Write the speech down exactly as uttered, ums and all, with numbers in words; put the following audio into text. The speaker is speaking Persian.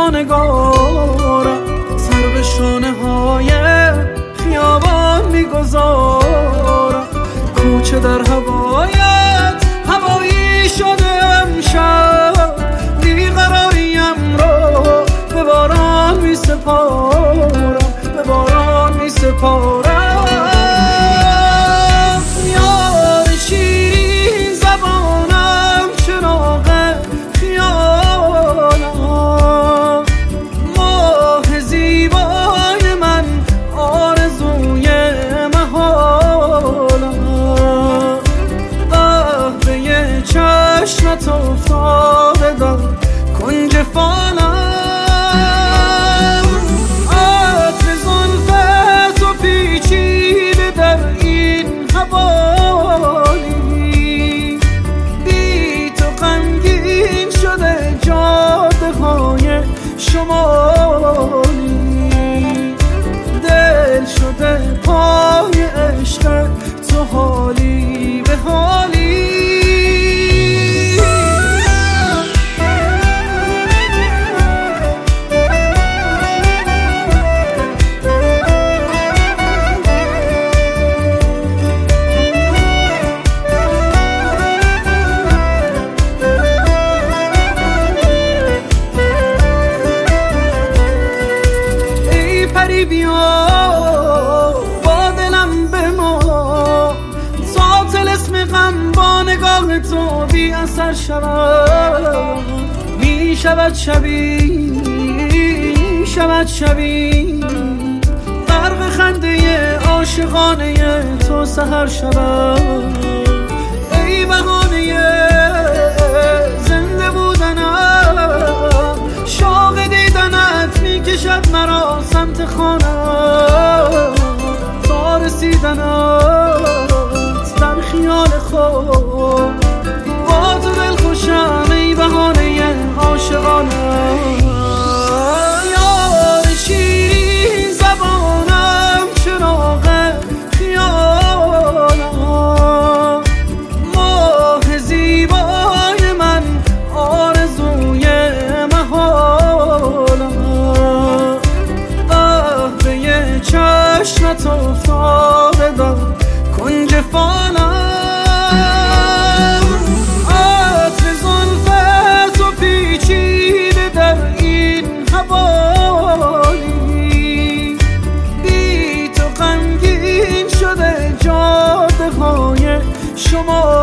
با نگارم سر به شانه های خیابان میگذارم. کوچه در هوایت هوایی شده امشب، بیقراریم رو به باران می سپارم، به باران می سپارم. یار شیرین زبانم چراغ خیالم، ماه زیبای من آرزوی محالم. قهوه چشمت افتاده در کنج فالم، شمالی دل شده پای عشق تو، حالی به حالی. بیا با دلم به ما تا طلسم غم با نگاه تو بی اثر شود. می شود شبی می شود شبی غرق خنده عاشقانه تو سحر شود. ای بهانه زنده بودنم، شوق دیدنت می کشد مرا سمت خانم، تا رسیدنت در خیال خود. با تو دل خوشم ای بهانه عاشقانم. یار شیرین زبانم چراغ خیالم، ماه زیبای من آرزوی محالم. قهوه چشمت افتاده در کنج فالم، عطر زلفت و پیچیده در این حوالی. بی تو غمگین شده جاده های شما